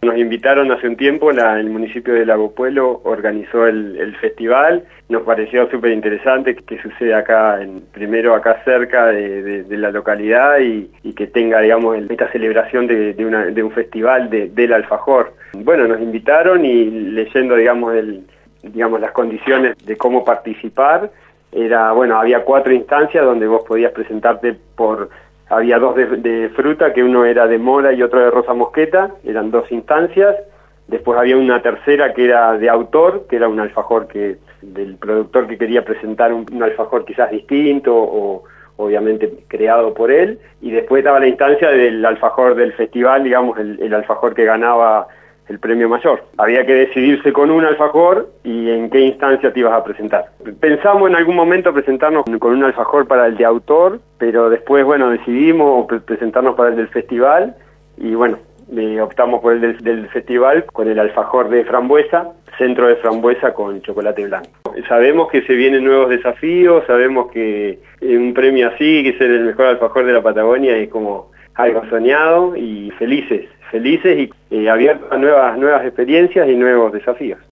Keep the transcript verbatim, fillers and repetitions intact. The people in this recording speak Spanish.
Nos invitaron hace un tiempo, la, el municipio de Lago Puelo organizó el, el festival. Nos pareció súper interesante que, que suceda acá, en, primero acá cerca de, de, de la localidad y, y que tenga, digamos, el, esta celebración de, de, una, de un festival de, del alfajor. Bueno, nos invitaron y leyendo, digamos, el, digamos, las condiciones de cómo participar, era, bueno, había cuatro instancias donde vos podías presentarte por... Había dos de, de fruta, que uno era de mora y otro de rosa mosqueta, eran dos instancias. Después había una tercera que era de autor, que era un alfajor que del productor que quería presentar un, un alfajor quizás distinto o obviamente creado por él. Y después estaba la instancia del alfajor del festival, digamos, el, el alfajor que ganaba el premio mayor. Había que decidirse con un alfajor y en qué instancia te ibas a presentar. Pensamos en algún momento presentarnos con un alfajor para el de autor, pero después, bueno, decidimos presentarnos para el del festival y, bueno, eh, optamos por el del, del festival con el alfajor de frambuesa, centro de frambuesa con chocolate blanco. Sabemos que se vienen nuevos desafíos, sabemos que un premio así, que es el mejor alfajor de la Patagonia, es como algo soñado y felices. felices y eh, abiertos a nuevas, nuevas experiencias y nuevos desafíos.